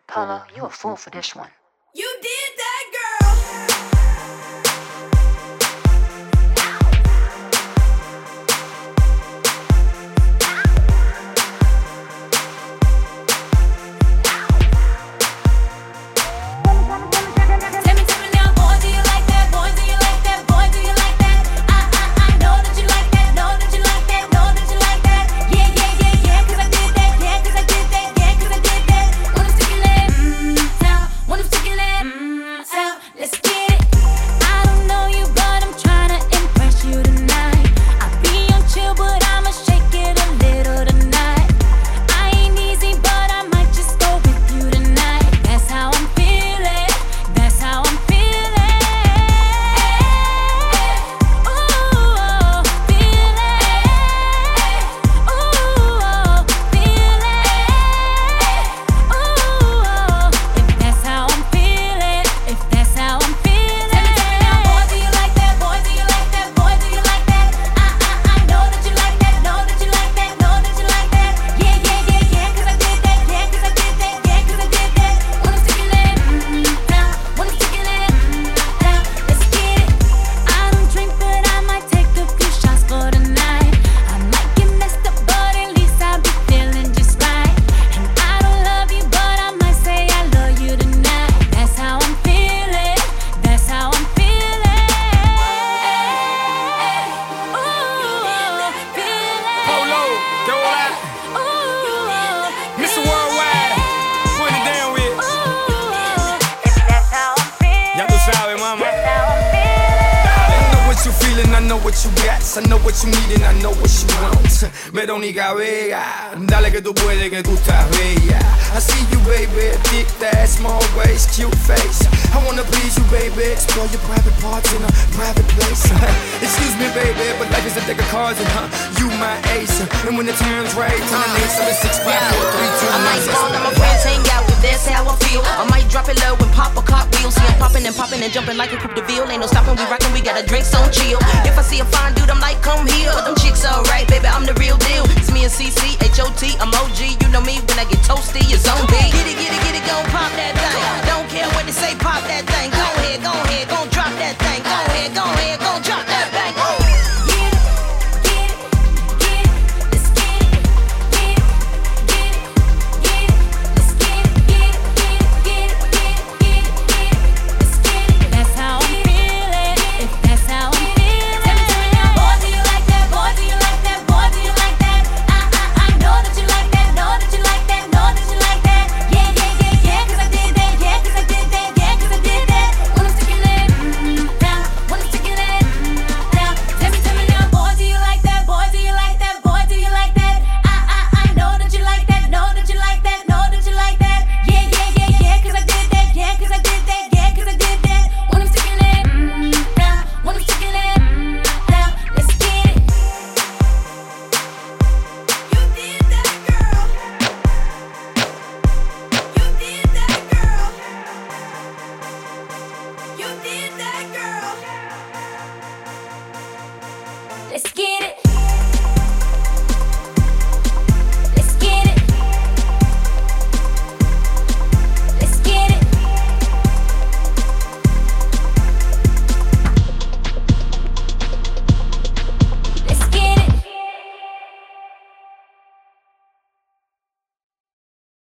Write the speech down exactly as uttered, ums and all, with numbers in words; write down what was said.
Polo, you a fool for this one. You did that, girl. I know what you need and I know what you want. Verónica Vega, dale que tú puedes, que tú estás bella. I see you, baby, thick that small waist, cute face. I wanna please you, baby, explore your private parts in a private place. Excuse me, baby, but life is a deck of cards and huh, you my ace. And when the time's right, turn the name seven six five four three two. I might call and my friends hang out if that's how I feel. I might drop it low and pop a cartwheel. See I'm popping and popping and jumping like a Coupe de Ville. Ain't no stopping, we rockin', we got a drink so chill. If I see a fine dude, I'm like, come here. But them chicks alright, baby, I'm the real deal. It's me and C C, H O T, I'm O G. You know me when I get toasty, it's on beat.